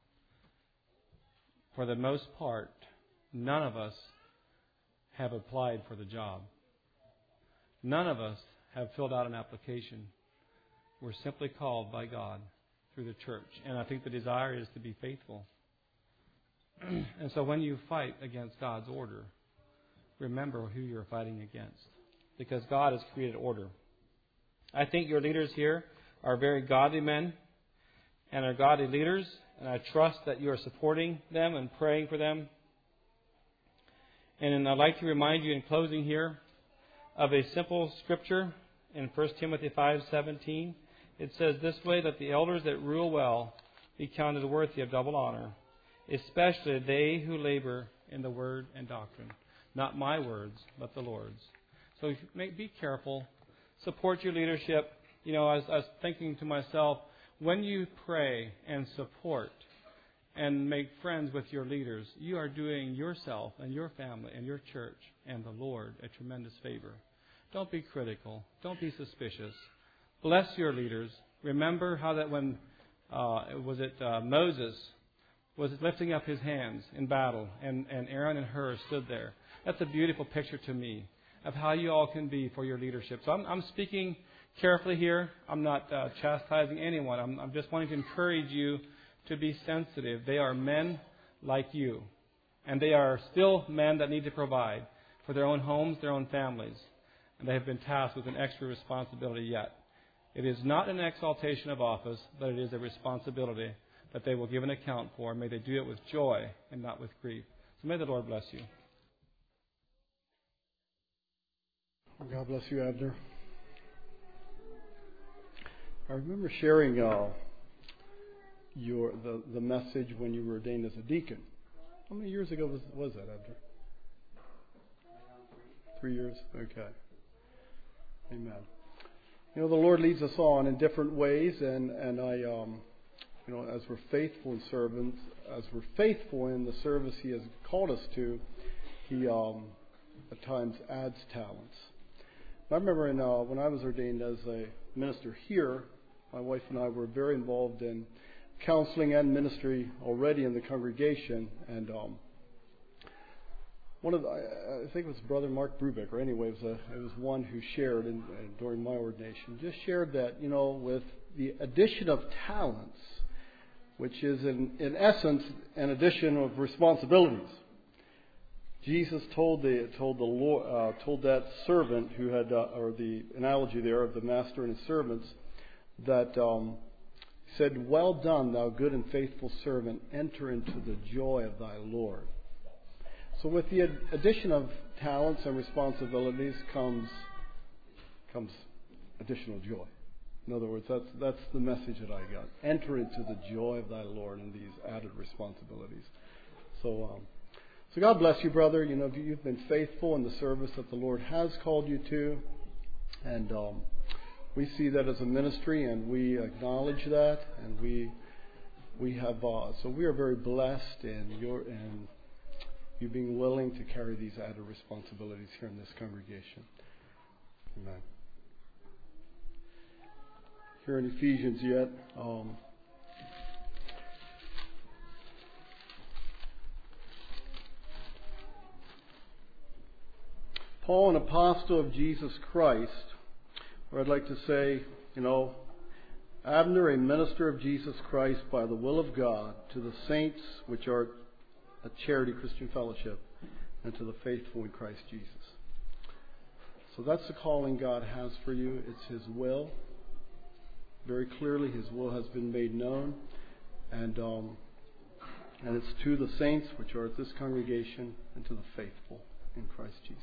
Speaker 1: for the most part, none of us have applied for the job. None of us have filled out an application. We're simply called by God through the church. And I think the desire is to be faithful. And so when you fight against God's order, remember who you're fighting against. Because God has created order. I think your leaders here are very godly men and are godly leaders. And I trust that you are supporting them and praying for them. And I'd like to remind you in closing here of a simple scripture in First Timothy five seventeen. It says this way, that the elders that rule well be counted worthy of double honor, especially they who labor in the word and doctrine. Not my words, but the Lord's. So be careful. Support your leadership. You know, I was, I was thinking to myself, when you pray and support and make friends with your leaders, you are doing yourself and your family and your church and the Lord a tremendous favor. Don't be critical. Don't be suspicious. Bless your leaders. Remember how that when, uh, was it uh, Moses was lifting up his hands in battle, and, and Aaron and Hur stood there. That's a beautiful picture to me of how you all can be for your leadership. So I'm, I'm speaking carefully here. I'm not uh, chastising anyone. I'm, I'm just wanting to encourage you to be sensitive. They are men like you. And they are still men that need to provide for their own homes, their own families. And they have been tasked with an extra responsibility yet. It is not an exaltation of office, but it is a responsibility that they will give an account for. May they do it with joy and not with grief. So may the Lord bless you.
Speaker 2: God bless you, Abner. I remember sharing uh, your the, the message when you were ordained as a deacon. How many years ago was, was that, Abner? Three years? Okay. Amen. You know, the Lord leads us on in different ways, and, and I, um, you know, as we're faithful in servants, as we're faithful in the service He has called us to, He um, at times adds talents. I remember in, uh, when I was ordained as a minister here, my wife and I were very involved in counseling and ministry already in the congregation, and um, one of the, I think it was Brother Mark Brubeck, or anyway, it was, a, it was one who shared in, uh, during my ordination, just shared that, you know, with the addition of talents, which is in, in essence an addition of responsibilities, Jesus told the told the Lord, uh, told that servant who had, uh, or the analogy there of the master and his servants, that um, said, "Well done, thou good and faithful servant. Enter into the joy of thy Lord." So, with the addition of talents and responsibilities comes comes additional joy. In other words, that's that's the message that I got. Enter into the joy of thy Lord and these added responsibilities. So. Um, So God bless you, brother. You know, you've been faithful in the service that the Lord has called you to. And um, we see that as a ministry, and we acknowledge that. And we we have, uh, so we are very blessed in your in you being willing to carry these added responsibilities here in this congregation. Amen. Here in Ephesians yet. Um, Paul, an apostle of Jesus Christ, or I'd like to say, you know, Abner, a minister of Jesus Christ by the will of God, to the saints which are a charity Christian fellowship, and to the faithful in Christ Jesus. So that's the calling God has for you. It's His will. Very clearly, His will has been made known. And, um, and it's to the saints which are at this congregation, and to the faithful in Christ Jesus.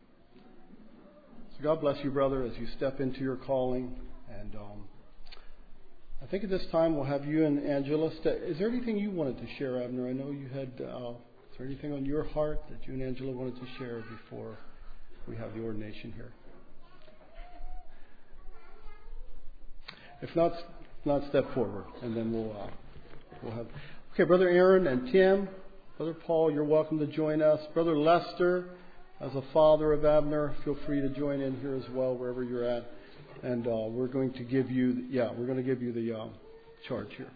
Speaker 2: God bless you, brother, as you step into your calling. And um, I think at this time we'll have you and Angela. St- is there anything you wanted to share, Abner? I know you had. Uh, is there anything on your heart that you and Angela wanted to share before we have the ordination here? If not, not step forward, and then we'll uh, we'll have. Okay, Brother Aaron and Tim, Brother Paul, you're welcome to join us. Brother Lester, as a father of Abner, feel free to join in here as well, wherever you're at. And uh, we're going to give you, yeah, we're going to give you the uh, charge here.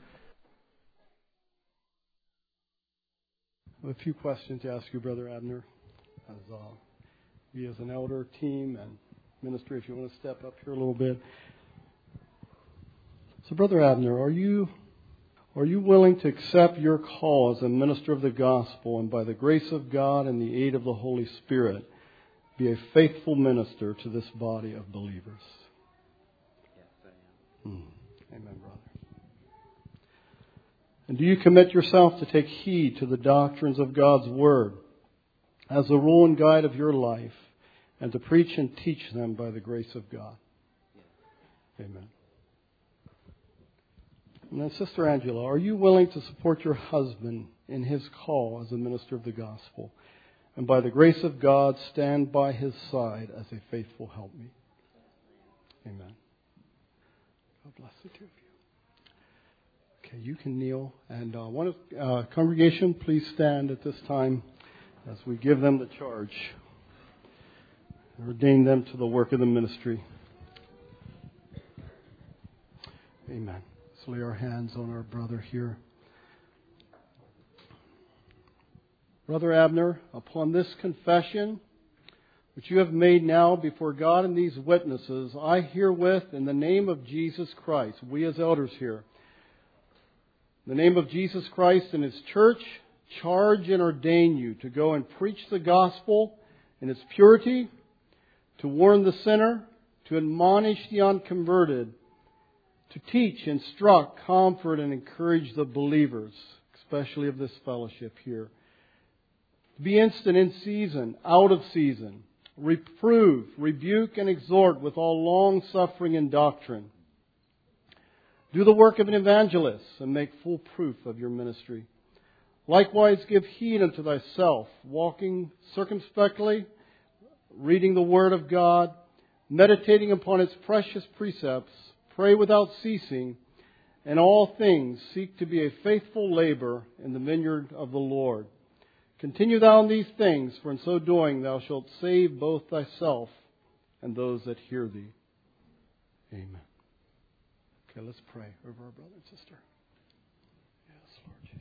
Speaker 2: I have a few questions to ask you, Brother Abner, as uh, we as an elder team and ministry, if you want to step up here a little bit. So, Brother Abner, are you are you willing to accept your call as a minister of the gospel, and by the grace of God and the aid of the Holy Spirit, be a faithful minister to this body of believers?
Speaker 3: Yes, I am.
Speaker 2: Hmm. Amen, brother. And do you commit yourself to take heed to the doctrines of God's Word as the rule and guide of your life, and to preach and teach them by the grace of God? Yes. Amen. And then, Sister Angela, are you willing to support your husband in his call as a minister of the gospel, and by the grace of God stand by his side as a faithful helpmeet? Amen. God bless the two of you. Okay, you can kneel. And uh, one of uh, congregation, please stand at this time as we give them the charge and ordain them to the work of the ministry. Amen. Let's lay our hands on our brother here. Brother Abner, upon this confession, which you have made now before God and these witnesses, I herewith, in the name of Jesus Christ, we as elders here, in the name of Jesus Christ and His church, charge and ordain you to go and preach the gospel in its purity, to warn the sinner, to admonish the unconverted, to teach, instruct, comfort, and encourage the believers, especially of this fellowship here. To be instant in season, out of season, reprove, rebuke, and exhort with all long suffering and doctrine. Do the work of an evangelist and make full proof of your ministry. Likewise, give heed unto thyself, walking circumspectly, reading the Word of God, meditating upon its precious precepts, pray without ceasing, and all things seek to be a faithful labor in the vineyard of the Lord. Continue thou in these things, for in so doing thou shalt save both thyself and those that hear thee. Amen. Okay, let's pray over our brother and sister. Yes, Lord Jesus.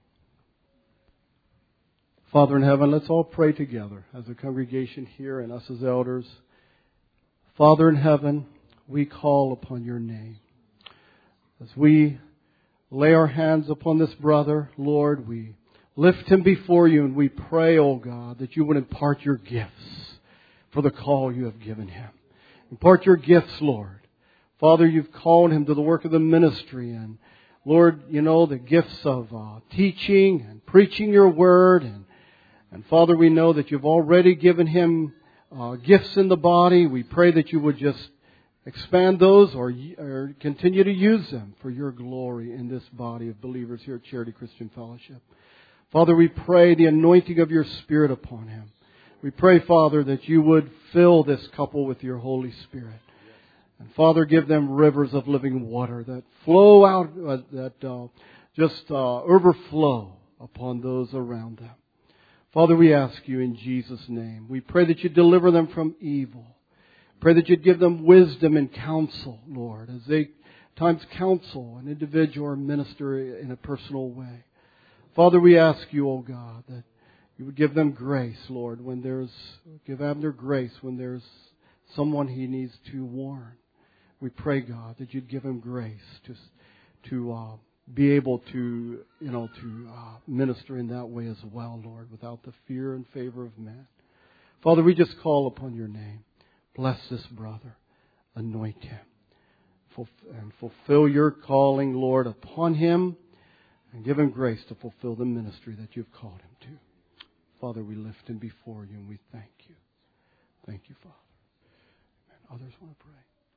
Speaker 2: Father in heaven, let's all pray together as a congregation here and us as elders. Father in heaven, we call upon your name. As we lay our hands upon this brother, Lord, we lift him before you, and we pray, oh God, that you would impart your gifts for the call you have given him. Impart your gifts, Lord. Father, you've called him to the work of the ministry, and Lord, you know, the gifts of uh, teaching and preaching your word. And, and Father, we know that you've already given him uh, gifts in the body. We pray that you would just expand those or, or continue to use them for your glory in this body of believers here at Charity Christian Fellowship. Father, we pray the anointing of your Spirit upon him. We pray, Father, that you would fill this couple with your Holy Spirit. And Father, give them rivers of living water that flow out, uh, that uh, just uh, overflow upon those around them. Father, we ask you in Jesus' name. We pray that you deliver them from evil. Pray that you'd give them wisdom and counsel, Lord, as they at times counsel an individual or minister in a personal way. Father, we ask you, oh God, that you would give them grace, Lord, when there's, give Abner grace when there's someone he needs to warn. We pray, God, that you'd give him grace to, to uh, be able to, you know, to uh, minister in that way as well, Lord, without the fear and favor of man. Father, we just call upon your name. Bless this brother. Anoint him. And fulfill your calling, Lord, upon him. And give him grace to fulfill the ministry that you've called him to. Father, we lift him before you and we thank you. Thank you, Father. And others want to pray.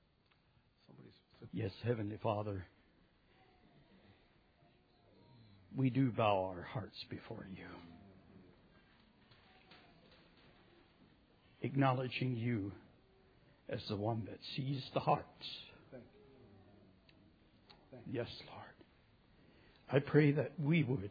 Speaker 4: Yes, Heavenly Father, we do bow our hearts before you, acknowledging you as the one that sees the hearts.
Speaker 2: Thank you. Thank you.
Speaker 4: Yes, Lord. I pray that we would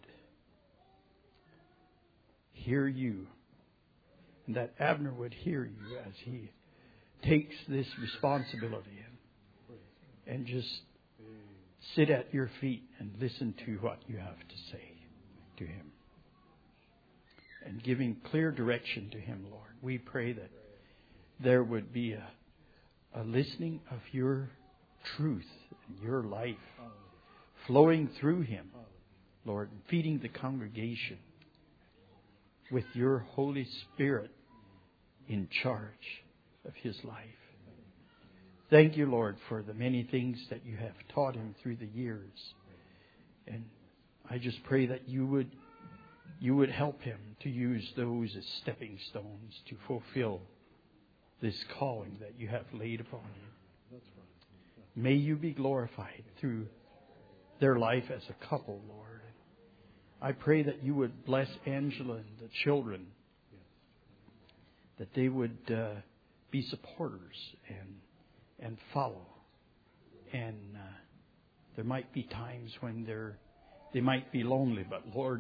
Speaker 4: hear you, and that Abner would hear you as he takes this responsibility and just sit at your feet and listen to what you have to say to him. And giving clear direction to him, Lord. We pray that there would be a, a listening of your truth and your life flowing through him, Lord, and feeding the congregation with your Holy Spirit in charge of his life. Thank you, Lord, for the many things that you have taught him through the years. And I just pray that you would you would help him to use those as stepping stones to fulfill this calling that you have laid upon him. May you be glorified through their life as a couple, Lord. I pray that you would bless Angela and the children, that they would uh, be supporters and and follow. And uh, there might be times when they're they might be lonely, but Lord,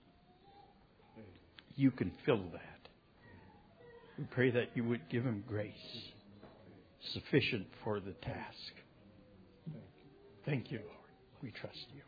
Speaker 4: you can fill that. We pray that you would give them grace sufficient for the task. Thank you, Lord. We trust you.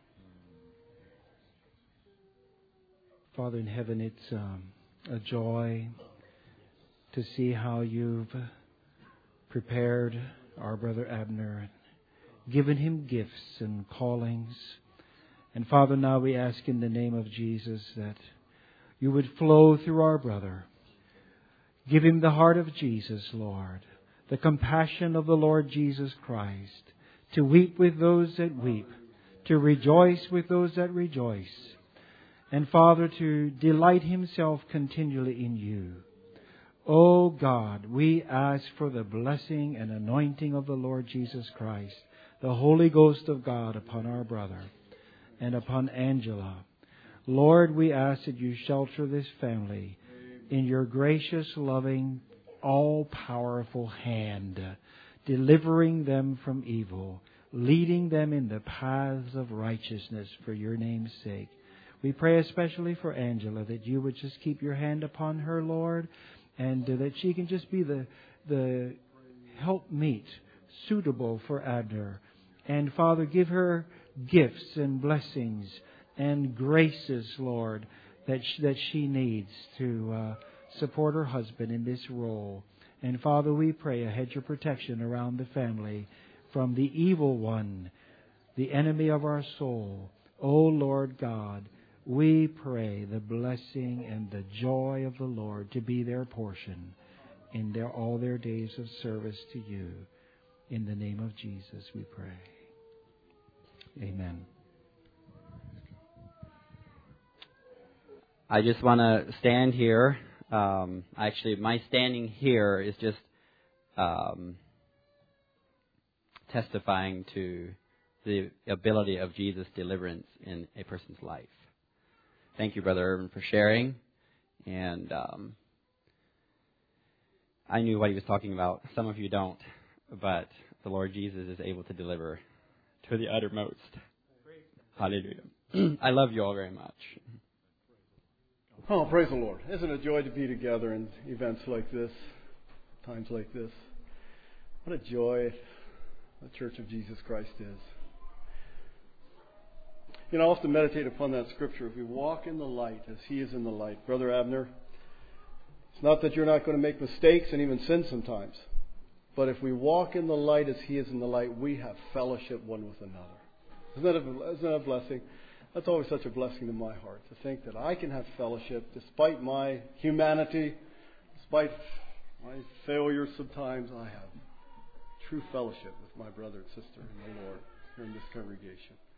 Speaker 5: Father in heaven, it's um, a joy to see how you've prepared our brother Abner, given him gifts and callings. And Father, now we ask in the name of Jesus that you would flow through our brother. Give him the heart of Jesus, Lord, the compassion of the Lord Jesus Christ, to weep with those that weep, to rejoice with those that rejoice, and Father, to delight himself continually in you. Oh God, we ask for the blessing and anointing of the Lord Jesus Christ, the Holy Ghost of God upon our brother and upon Angela. Lord, we ask that you shelter this family in your gracious, loving, all-powerful hand, delivering them from evil, leading them in the paths of righteousness for your name's sake. We pray especially for Angela, that you would just keep your hand upon her, Lord, and uh, that she can just be the the helpmeet suitable for Abner. And Father, give her gifts and blessings and graces, Lord, that she, that she needs to uh, support her husband in this role. And Father, we pray a hedge of protection around the family from the evil one, the enemy of our soul. Oh Lord God, We pray the blessing and the joy of the Lord to be their portion in their, all their days of service to you. In the name of Jesus we pray. Amen.
Speaker 3: I just want to stand here. Um, actually, my standing here is just um, testifying to the ability of Jesus' deliverance in a person's life. Thank you, Brother Irvin, for sharing. And um, I knew what he was talking about. Some of you don't. But the Lord Jesus is able to deliver to the uttermost. Hallelujah. I love you all very much.
Speaker 2: Oh, praise the Lord. Isn't it a joy to be together in events like this, times like this? What a joy the Church of Jesus Christ is. You know, I often meditate upon that scripture. If we walk in the light as He is in the light. Brother Abner, it's not that you're not going to make mistakes and even sin sometimes. But if we walk in the light as He is in the light, we have fellowship one with another. Isn't that a, isn't that a blessing? That's always such a blessing to my heart, to think that I can have fellowship despite my humanity, despite my failures sometimes. I have true fellowship with my brother and sister in the Lord here in this congregation.